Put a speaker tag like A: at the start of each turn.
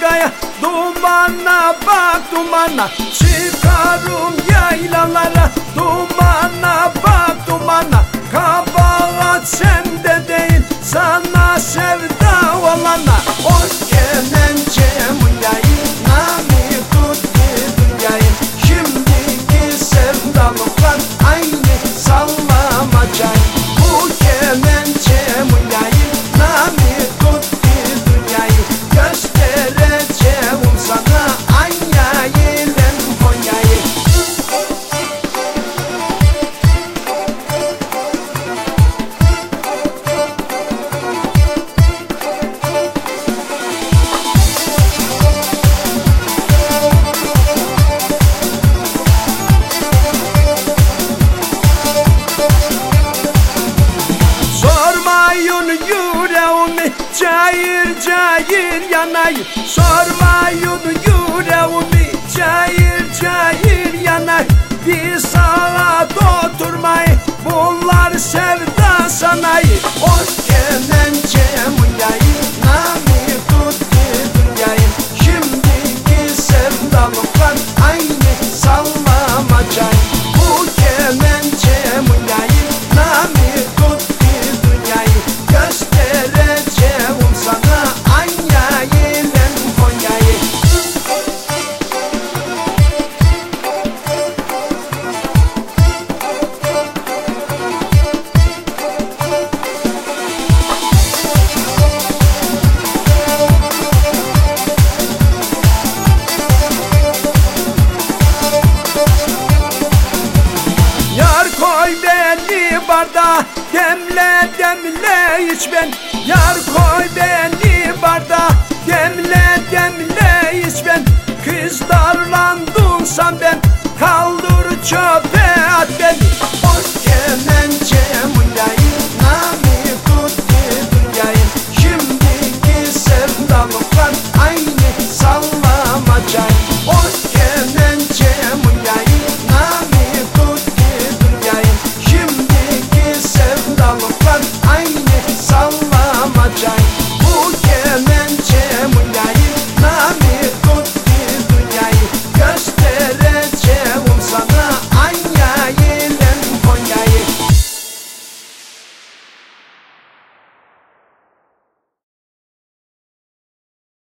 A: Konya'ya, dumana bak dumana. Çıkarım yaylalara, dumana bak dumana. Kabahat sende değil, sana sevda olana. O kemençe munyayı, nami tuttu dünyayı. Şimdiki sevdalıklar aynı sallamacayı. Bu kemençe munyayı, nami tuttu dünyayı. Göstereceğim sana Anya'yı ile Konya'yı. Sormayın yüreğimi, cayır cayır yanayım. Sormayın yüreğimi, cayır cayır yanayım. Bir saat oturmayın, bunlar sevda sanayi. O kemençe munyayı, nami tuttu dünyayı. Şimdiki sevdalıklar aynı sallamacayı. Bu kemençe munyayı, nami tuttu dünyayı. Göstereceğim sana Anya'yı ile Konya'yı. Yar koy beni bardağa, demle demle iç ben. Yar